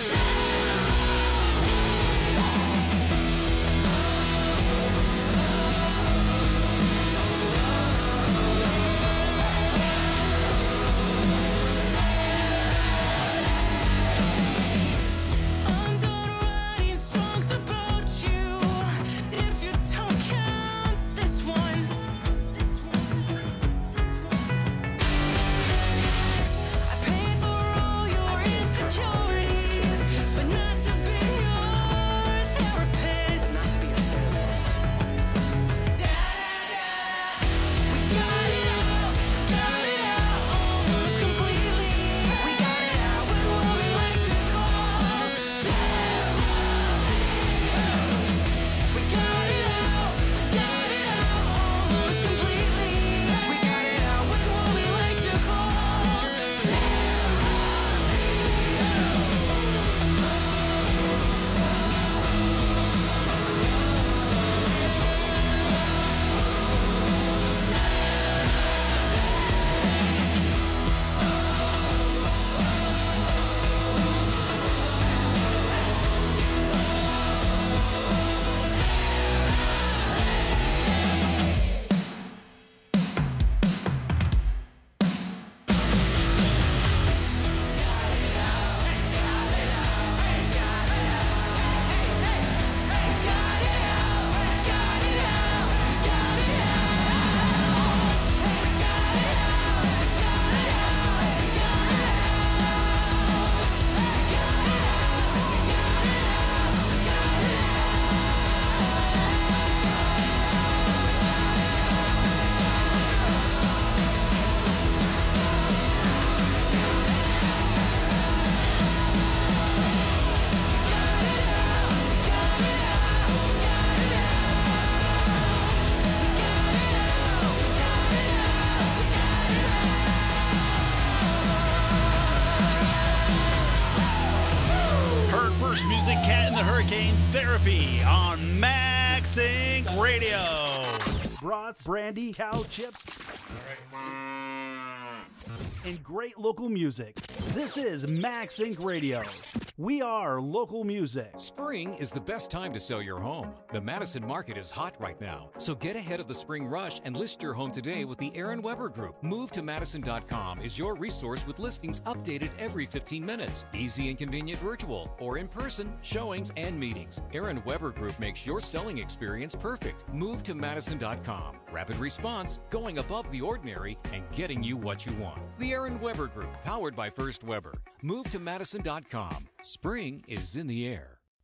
I'm done writing songs about you. If you don't count this one, I paid for all your insecurities, but not to be your therapist. We got it out, got it out almost completely. We got it out with what we like to call. We got it out, we got it out almost completely. We got it out with what we like to call. Heard first music, Cat in the Hurricane, Therapy on Max Inc Radio. Brats, brandy, cow chips, and great local music. This is Max Inc Radio. We are local music. Spring is the best time to sell your home. The Madison market is hot right now, so get ahead of the spring rush and list your home today with the Aaron Weber Group. Move to Madison dot com is your resource with listings updated every fifteen minutes. Easy and convenient virtual or in person showings and meetings. Aaron Weber Group makes your selling experience perfect. Move to Madison dot com. Rapid response, going above the ordinary, and getting you what you want. The Aaron Weber Group, powered by First Weber. Move to Madison dot com. Spring is in the air.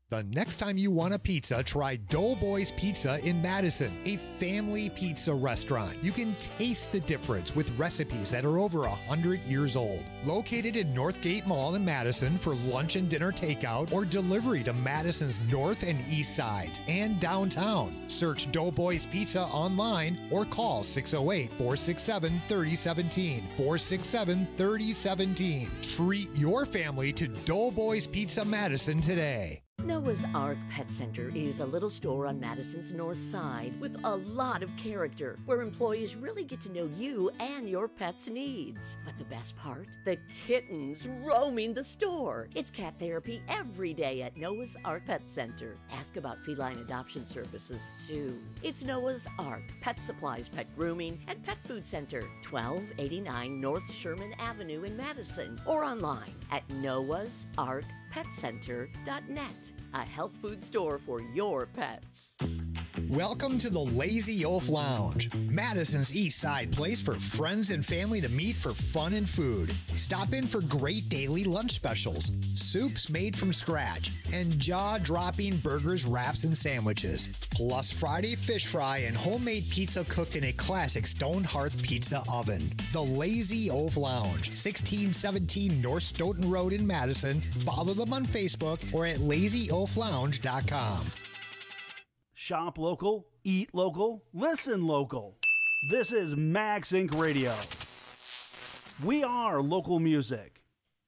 The next time you want a pizza, try Doughboys Pizza in Madison, a family pizza restaurant. You can taste the difference with recipes that are over one hundred years old. Located in Northgate Mall in Madison for lunch and dinner takeout or delivery to Madison's north and east sides and downtown. Search Doughboys Pizza online or call six oh eight, four six seven, three oh one seven, four six seven, three oh one seven. Treat your family to Doughboys Pizza Madison today. Noah's Ark Pet Center is a little store on Madison's north side with a lot of character, where employees really get to know you and your pet's needs. But the best part? The kittens roaming the store. It's cat therapy every day at Noah's Ark Pet Center. Ask about feline adoption services, too. It's Noah's Ark Pet Supplies, Pet Grooming, and Pet Food Center, twelve eighty-nine North Sherman Avenue in Madison, or online at noahs ark pet center dot net. A health food store for your pets. Welcome to the Lazy Oaf Lounge, Madison's East Side place for friends and family to meet for fun and food. Stop in for great daily lunch specials, soups made from scratch, and jaw-dropping burgers, wraps, and sandwiches. Plus Friday fish fry and homemade pizza cooked in a classic stone hearth pizza oven. The Lazy Oaf Lounge, sixteen seventeen North Stoughton Road in Madison. Follow them on Facebook or at lazy oaf lounge dot com. Shop local, eat local, listen local. This is Max Incorporated. Radio. We are local music.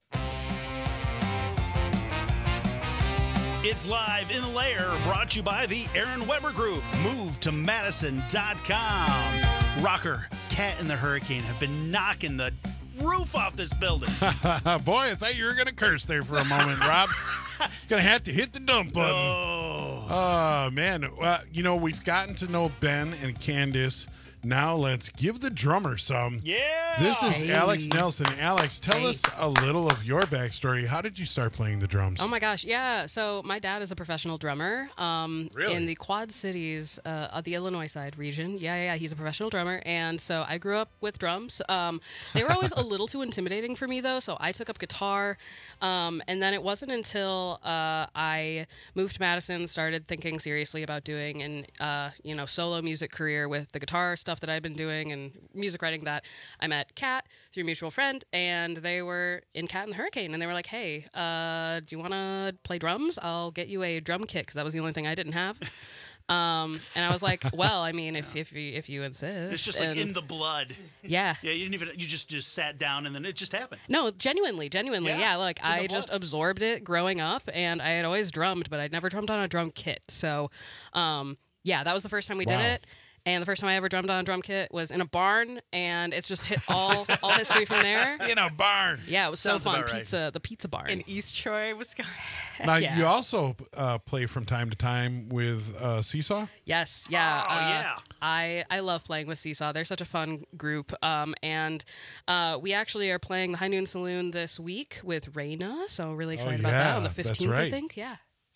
It's Live in the Lair, brought to you by the Aaron Weber Group. Move to Madison dot com. Rocker, Cat and the Hurricane have been knocking the roof off this building. Boy, I thought you were going to curse there for a moment, Rob. Gonna have to hit the dump button. Oh, oh man. Well, you know, we've gotten to know Ben and Candace. Now let's give the drummer some. Yeah. This is Hey. Alex Nelson. Alex, tell Hey. us a little of your backstory. How did you start playing the drums? Oh my gosh, yeah. So my dad is a professional drummer um, Really? in the Quad Cities, uh, of the Illinois side region. Yeah, yeah, yeah, he's a professional drummer, and so I grew up with drums. Um, they were always a little too intimidating for me, though, so I took up guitar, um, and then it wasn't until uh, I moved to Madison, started thinking seriously about doing an uh, you know solo music career with the guitar stuff that I've been doing and music writing, that I met Kat through a mutual friend, and they were in Cat and the Hurricane, and they were like, hey, uh, do you want to play drums? I'll get you a drum kit, because that was the only thing I didn't have. Um, and I was like, well, I mean, if if you, if you insist. it's just like And- in the blood. Yeah. Yeah, you didn't even, you just, just sat down and then it just happened. No, genuinely, genuinely, Yeah, yeah. Like in the I just blood. absorbed it growing up, and I had always drummed, but I'd never drummed on a drum kit. So, um, yeah, that was the first time we Wow. did it. And the first time I ever drummed on a drum kit was in a barn, and it's just hit all all history from there. In a barn. Yeah, it was so Sounds fun. about right. Pizza, the pizza barn. In East Troy, Wisconsin. Now, yeah. you also uh, play from time to time with uh, Seesaw? Yes, yeah. Oh, uh, yeah. I, I love playing with Seesaw. They're such a fun group. Um, and uh, we actually are playing the High Noon Saloon this week with Raina, so really excited about that yeah, on the that's fifteenth, I right. think. Yeah.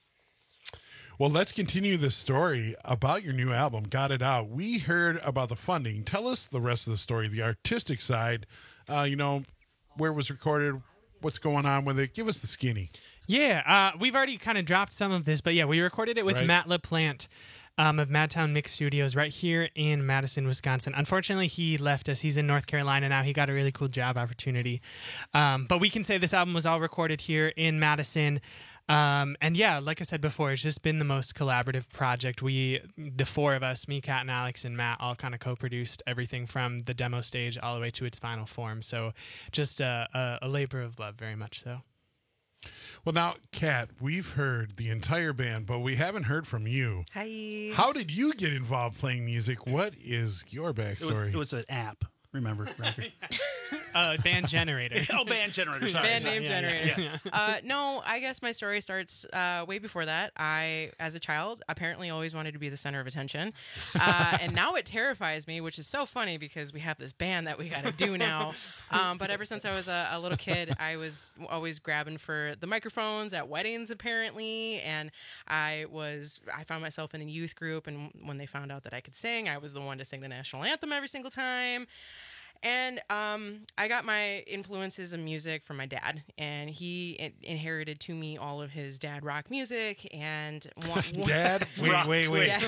Well, let's continue this story about your new album, Got It Out. We heard about the funding. Tell us the rest of the story, the artistic side, uh, you know, where it was recorded, what's going on with it. Give us the skinny. Yeah, uh, we've already kind of dropped some of this, but yeah, we recorded it with Right. Matt LaPlante um, of Madtown Mix Studios right here in Madison, Wisconsin. Unfortunately, he left us. He's in North Carolina now. He got a really cool job opportunity. Um, but we can say this album was all recorded here in Madison. Um, and yeah, like I said before, it's just been the most collaborative project. We, the four of us, me, Kat, and Alex, and Matt, all kind of co-produced everything from the demo stage all the way to its final form. So just a, a, a labor of love, very much so. Well, now, Kat, we've heard the entire band, but we haven't heard from you. Hi. How did you get involved playing music? What is your It was, backstory? it was an app. Remember, Rocker? Uh, band generator. oh, band generator. Sorry. Band sorry. name Yeah, yeah, generator. yeah. uh, no, I guess my story starts uh, way before that. I, as a child, apparently always wanted to be the center of attention. Uh, and now it terrifies me, which is so funny because we have this band that we got to do now. Um, but ever since I was a, a little kid, I was always grabbing for the microphones at weddings, apparently. And I was, I found myself in a youth group. And when they found out that I could sing, I was the one to sing the national anthem every single time. And um, I got my influences in music from my dad, and he in- inherited to me all of his dad rock music and one, one dad. Wait, rock, wait, wait. Dad,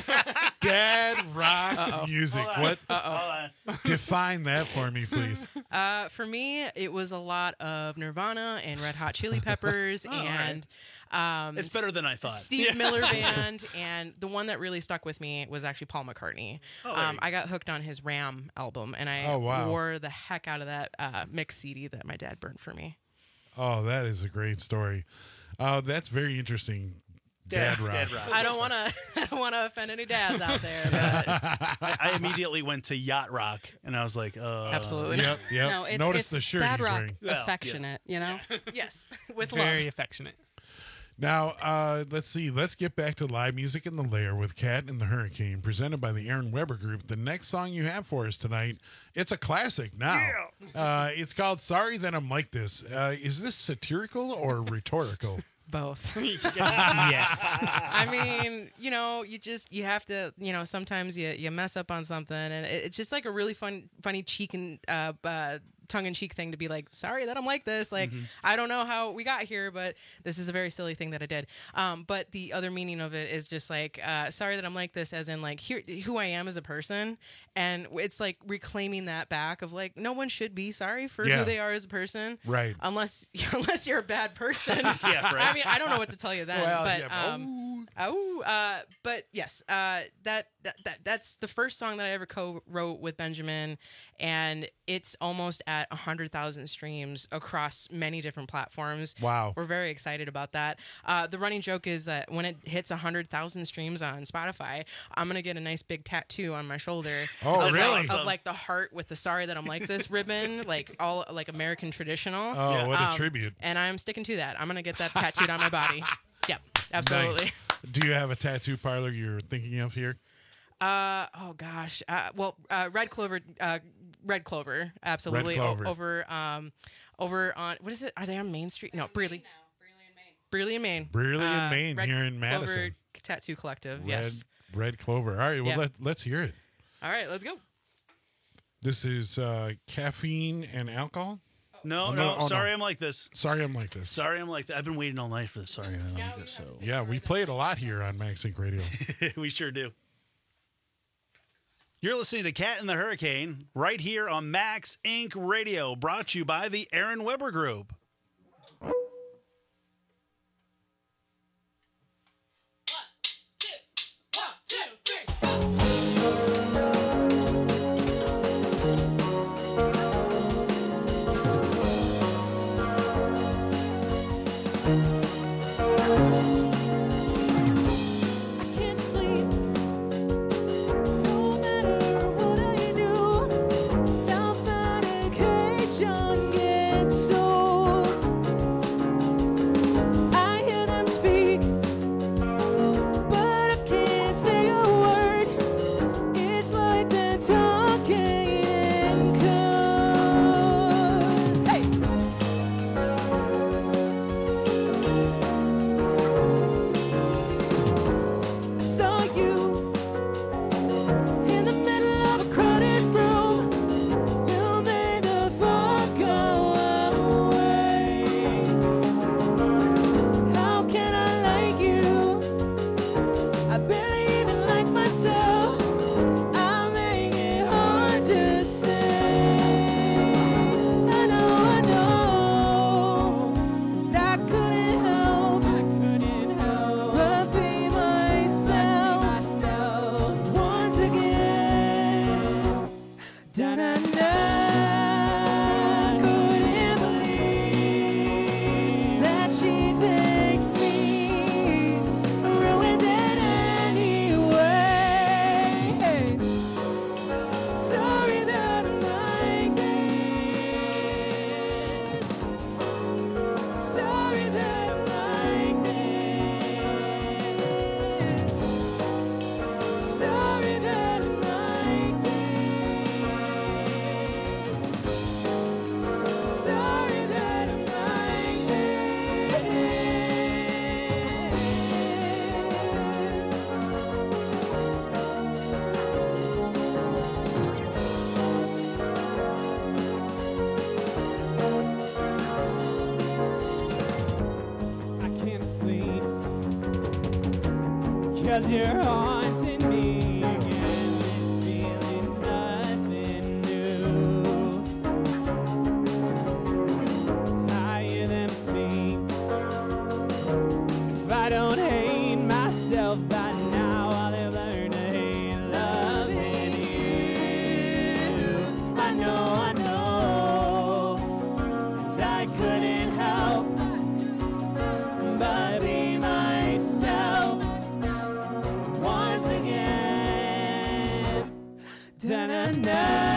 Dad rock Uh-oh. music. Hold on. What? Uh-oh. Define that for me, please. Uh, for me, it was a lot of Nirvana and Red Hot Chili Peppers, Oh, all and um, It's better than I thought. Steve Yeah. Miller Band, and the one that really stuck with me was actually Paul McCartney. Oh, there um, you I got hooked on his Ram album, and I Oh, wow. wore the heck out of that uh, mix C D that my dad burned for me. Oh, that is a great story. Uh, that's very interesting. Dad rock. Dad rock. I don't want to. I don't want to offend any dads out there. But I, I immediately went to yacht rock, and I was like, uh, Absolutely. Yep, yep. No, it's, Notice it's the shirt dad he's rock wearing. Well, yeah. affectionate, you know? yes, with Very love. affectionate. Now, uh, let's see. Let's get back to live music in the lair with Cat and the Hurricane, presented by the Aaron Weber Group. The next song you have for us tonight, it's a classic now. Uh, it's called "Sorry That I'm Like This." Uh, is this satirical or rhetorical? Both. Yes. I mean, you know, you just you have to, you know, sometimes you you mess up on something, and it, it's just like a really fun, funny cheek and uh, uh, tongue-in-cheek thing to be like, sorry that I'm like this. Like, Mm-hmm. I don't know how we got here, but this is a very silly thing that I did. Um, but the other meaning of it is just like, uh, sorry that I'm like this, as in like here who I am as a person, and it's like reclaiming that back of like no one should be sorry for Yeah. who they are as a person, Right. Unless unless you're a bad person. Yeah, right. I mean, I don't know what to tell you then, Well, but yeah, um, oh, uh, but yes, uh, that, that that that's the first song that I ever co-wrote with Benjamin, and it's almost at a hundred thousand streams across many different platforms. Wow. We're very excited about that. Uh, the running joke is that when it hits a hundred thousand streams on Spotify, I'm gonna get a nice big tattoo on my shoulder. Oh, of, really? Like, Awesome. of like the heart with the "Sorry that I'm like this" ribbon, like all like American traditional. Oh, Yeah. what a Um, tribute. And I'm sticking to that. I'm gonna get that tattooed on my body. Yep, absolutely. Nice. Do you have a tattoo parlor you're thinking of here? Uh oh gosh. Uh, well, uh, Red Clover, uh, Red Clover, absolutely. Red Clover. O- over, um, over on what is it? Are they on Main Street? No, Brearley. Brearley and Maine. Brearley and Uh, Maine Red here in Clover Madison. Tattoo Collective. Red, Yes. Red Clover. All right, well, Yeah. let, let's hear it. All right, let's go. This is uh, caffeine and alcohol. No, Oh, no, no, oh, no. sorry, I'm like this. Sorry, I'm like this. Sorry, I'm like that. I've been waiting all night for this. Sorry, I'm like this. So Yeah, we play it a lot here on Max Inc Radio. we sure do. You're listening to Cat and the Hurricane right here on Max Incorporated. Radio, brought to you by the Aaron Weber Group. Can't sleep. No matter what I do, self-medication gets so. I hear them speak, but I can't say a word. It's like they're talking in code. Hey. 'cause you're haunting me again. This feeling's nothing new. I hear them speak. If I don't hate myself by now, I'll have learned to hate loving you. I know, I know, 'cause I couldn't help but be myself once again. Da-na-na.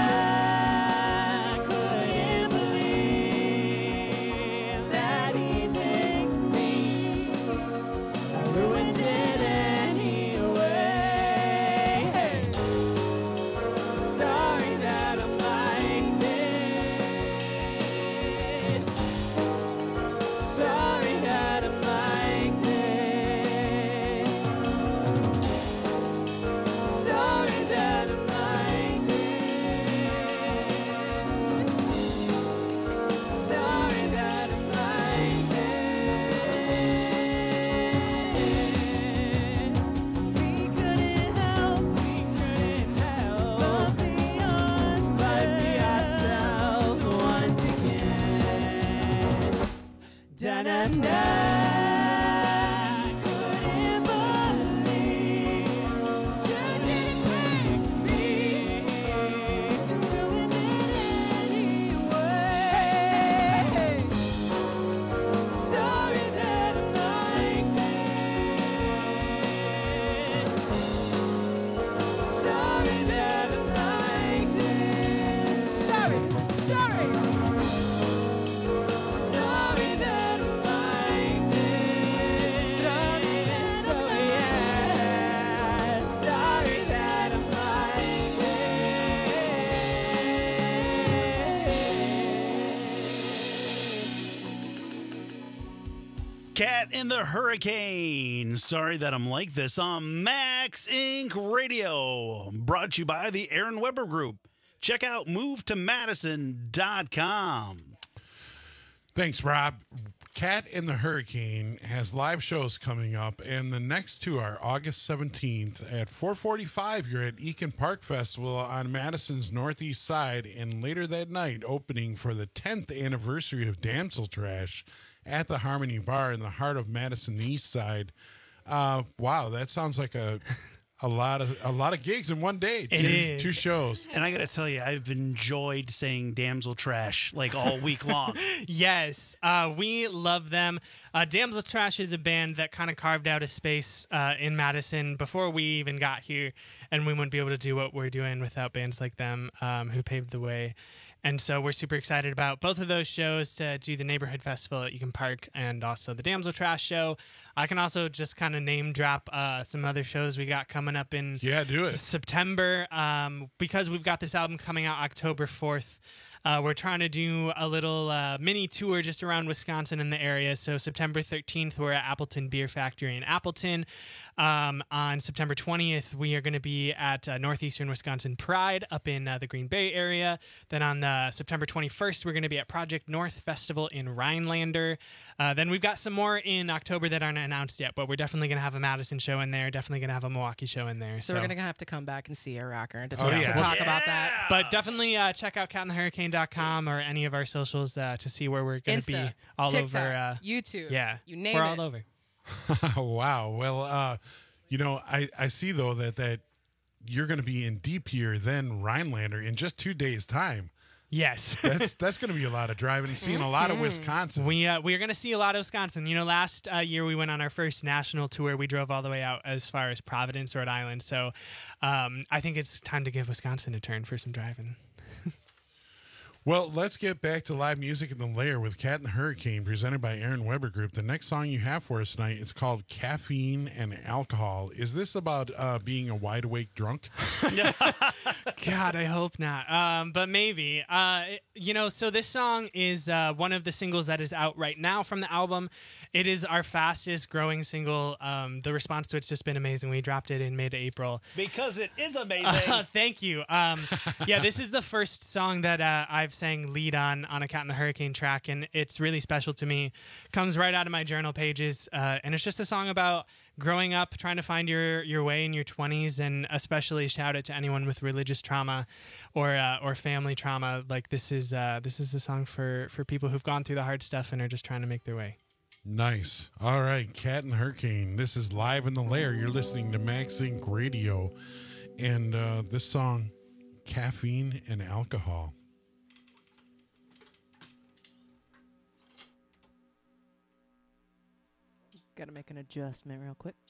Couldn't believe that he picked me. I ruined it anyway. Hey. Sorry that I'm like this. Sorry that I'm like this. Sorry that I'm like this. Sorry that I'm like this. We couldn't help, we couldn't help but be ourselves, but be ourselves once again. Da-na-na. Couldn't believe you didn't break me. You ruined it anyway. Sorry that I'm like this. Sorry that I'm like this. Sorry, sorry. Sorry that I'm like this. Sorry that I'm like this. Sorry that I'm like Cat in the Hurricane. Sorry that I'm like this on Max Incorporated. Radio. Brought to you by the Aaron Weber Group. Check out move to madison dot com. Thanks, Rob. Cat in the Hurricane has live shows coming up, and the next two are August seventeenth at four forty-five. You're at Eakin Park Festival on Madison's northeast side, and later that night, opening for the tenth anniversary of Damsel Trash at the Harmony Bar in the heart of Madison East Side. Uh, wow, that sounds like a a lot of a lot of gigs in one day. Two, It is. two shows. And I got to tell you, I've enjoyed saying Damsel Trash like all week long. Yes, uh, we love them. Uh, Damsel Trash is a band that kind of carved out a space uh, in Madison before we even got here, and we wouldn't be able to do what we're doing without bands like them um, who paved the way. And so we're super excited about both of those shows, to do the Neighborhood Festival at Eakin Park and also the Damsel Trash show. I can also just kind of name drop uh, some other shows we got coming up in yeah, do it. September, um, because we've got this album coming out October fourth. Uh, we're trying to do a little uh, mini tour just around Wisconsin and the area. So September thirteenth, we're at Appleton Beer Factory in Appleton. Um, on September twentieth, we are going to be at uh, Northeastern Wisconsin Pride up in uh, the Green Bay area. Then on uh, September twenty-first, we're going to be at Project North Festival in Rhinelander. Uh, then we've got some more in October that aren't announced yet, but we're definitely going to have a Madison show in there. Definitely going to have a Milwaukee show in there. So, we're gonna have to come back and see a rocker to, Oh, talk- yeah. to talk Yeah. about that. But definitely uh, check out cat in the hurricane dot com or any of our socials uh, to see where we're going to be Insta, all TikTok, over. Uh, YouTube, Yeah. you name we're it. all over. Wow. Well, uh, you know, I, I see, though, that, that you're going to be in Deep here, then Rhinelander in just two days' time. Yes. That's that's going to be a lot of driving and seeing a lot of Wisconsin. We uh, we are going to see a lot of Wisconsin. You know, last uh, year we went on our first national tour. We drove all the way out as far as Providence, Rhode Island. So um, I think it's time to give Wisconsin a turn for some driving. Well, let's get back to live music in the Lair with Cat and the Hurricane, presented by Aaron Weber Group. The next song you have for us tonight is called Caffeine and Alcohol. Is this about uh, being a wide awake drunk? God, I hope not. Um, but maybe. Uh, it- you know, so this song is uh, one of the singles that is out right now from the album. It is our fastest growing single. Um, the response to it's just been amazing. We dropped it in mid-April. Because it is amazing. Uh, thank you. Um, yeah, this is the first song that uh, I've sang lead on on a Cat in the Hurricane track, and it's really special to me. Comes right out of my journal pages, uh, and it's just a song about growing up, trying to find your your way in your twenties, and especially shout out to anyone with religious trauma or uh, or family trauma. Like this is uh, this is a song for for people who've gone through the hard stuff and are just trying to make their way. Nice. All right, Cat in the Hurricane. This is Live in the Lair. You're listening to Max Inc Radio, and uh, this song, Caffeine and Alcohol. Gotta make an adjustment real quick.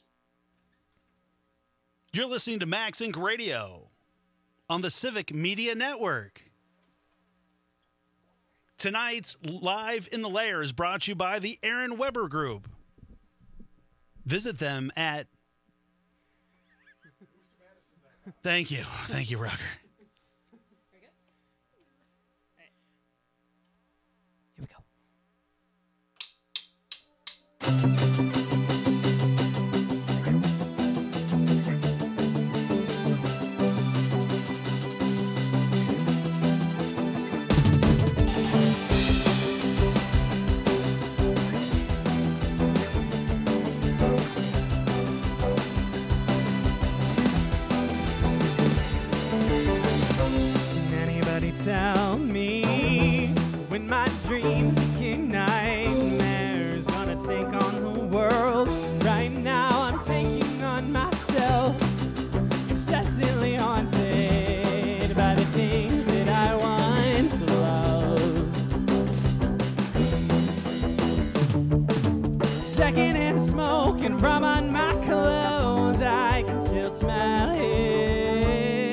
You're listening to Max Inc Radio on the Civic Media Network. Tonight's Live in the Lair is brought to you by the Aaron Weber Group. Visit them at... Thank you. Thank you, Rocker. Here we go. Tell me when my dreams became nightmares, gonna take on the world. Right now I'm taking on myself, obsessively haunted by the things that I once loved. Secondhand smoke and rum on my clothes, I can still smell him.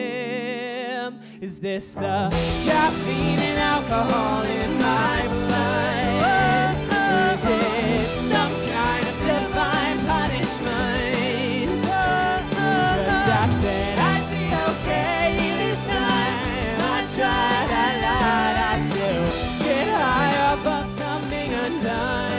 Is this the caffeine and alcohol in my blood? Or is it some kind of divine punishment? 'Cause I said I'd be okay this time. I tried, I lied, I still get high off of coming undone.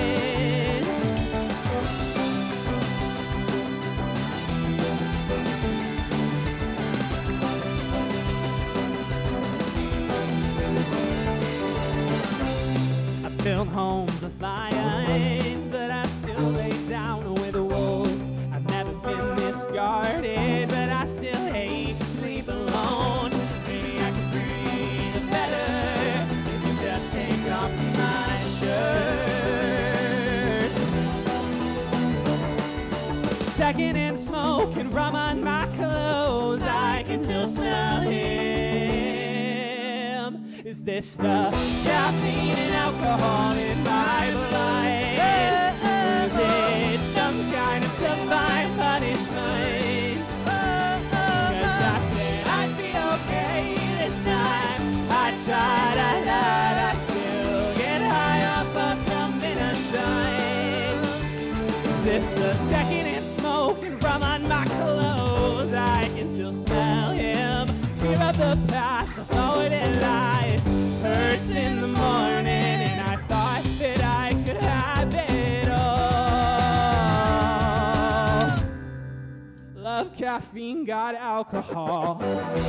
Built homes of lions, but I still lay down with the wolves. I've never been this guarded, but I still hate to sleep alone. Maybe I could breathe better if you just take off my shirt. Secondhand smoke and rum on my clothes, I can still smell him. Is this the caffeine and alcohol in my blood? Or is it some kind of divine punishment? 'Cause I said I'd be okay this time. I tried, I lied, I still get high off of coming undone. Is this the secondhand smoke and rum on my clothes? I can still smell him. Fear of the past, I forward and lies. Hurts in the morning, and I thought that I could have it all. Love, caffeine, got alcohol.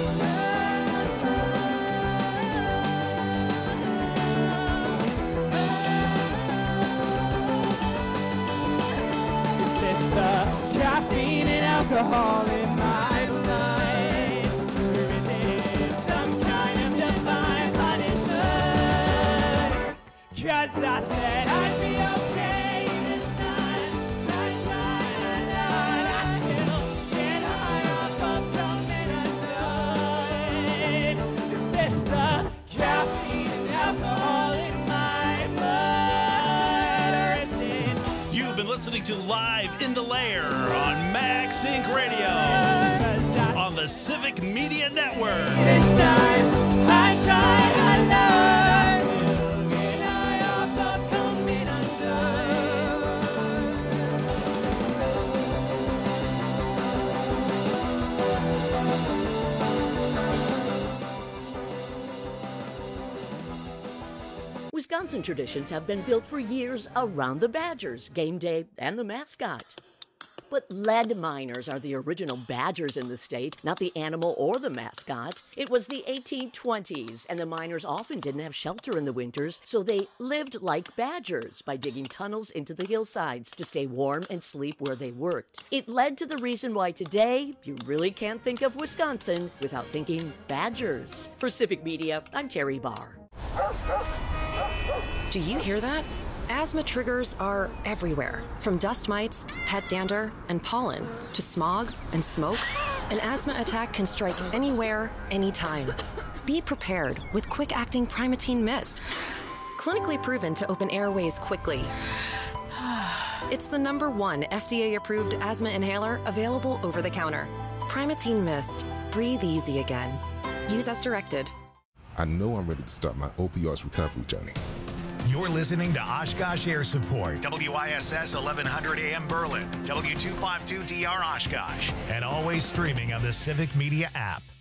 Is this the caffeine and alcohol in my blood? Or is it some kind of divine punishment? 'Cause I said I'd be okay this time. I tried, I lied, I still get high off of coming undone. Is this the caffeine and alcohol in my blood? Or is it... You've been listening to Live in the Lair on Max Inc Radio on the Civic Media Network. This time I tried, I lied. Wisconsin traditions have been built for years around the Badgers, game day, and the mascot. But lead miners are the original badgers in the state, not the animal or the mascot. It was the eighteen twenties, and the miners often didn't have shelter in the winters, so they lived like badgers by digging tunnels into the hillsides to stay warm and sleep where they worked. It led to the reason why today you really can't think of Wisconsin without thinking badgers. For Civic Media, I'm Terry Barr. Do you hear that? Asthma triggers are everywhere, from dust mites, pet dander, and pollen, to smog and smoke. An asthma attack can strike anywhere, anytime. Be prepared with quick-acting Primatene Mist. Clinically proven to open airways quickly. It's the number one F D A-approved asthma inhaler available over the counter. Primatene Mist. Breathe easy again. Use as directed. I know I'm ready to start my opioids recovery journey. You're listening to Oshkosh Air Support, W I S S eleven hundred A M Berlin, W two fifty-two D R Oshkosh, and always streaming on the Civic Media app.